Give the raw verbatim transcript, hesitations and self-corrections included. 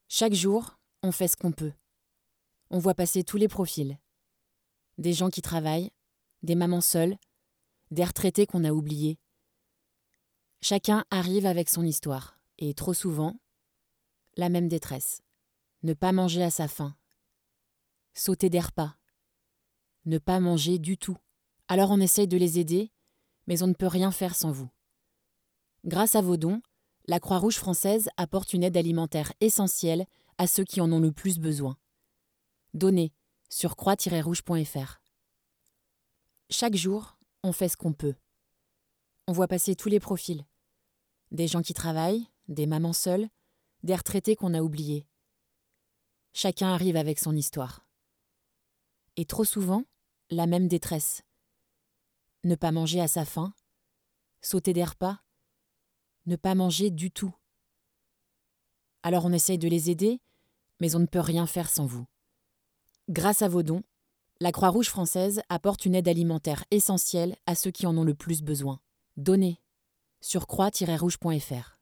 Chaque jour, on fait ce qu'on peut. On voit passer tous les profils. Des gens qui travaillent, des mamans seules, des retraités qu'on a oubliés. Chacun arrive avec son histoire, et trop souvent, la même détresse. Ne pas manger à sa faim. Sauter des repas. Ne pas manger du tout. Alors on essaye de les aider, mais on ne peut rien faire sans vous. Grâce à vos dons, la Croix-Rouge française apporte une aide alimentaire essentielle à ceux qui en ont le plus besoin. Donnez sur croix tiret rouge point f r. Chaque jour, on fait ce qu'on peut. On voit passer tous les profils. Des gens qui travaillent, des mamans seules, des retraités qu'on a oubliés. Chacun arrive avec son histoire. Et trop souvent, la même détresse. Ne pas manger à sa faim, sauter des repas, ne pas manger du tout. Alors on essaye de les aider, mais on ne peut rien faire sans vous. Grâce à vos dons, la Croix-Rouge française apporte une aide alimentaire essentielle à ceux qui en ont le plus besoin. Donnez sur croix tiret rouge point f r.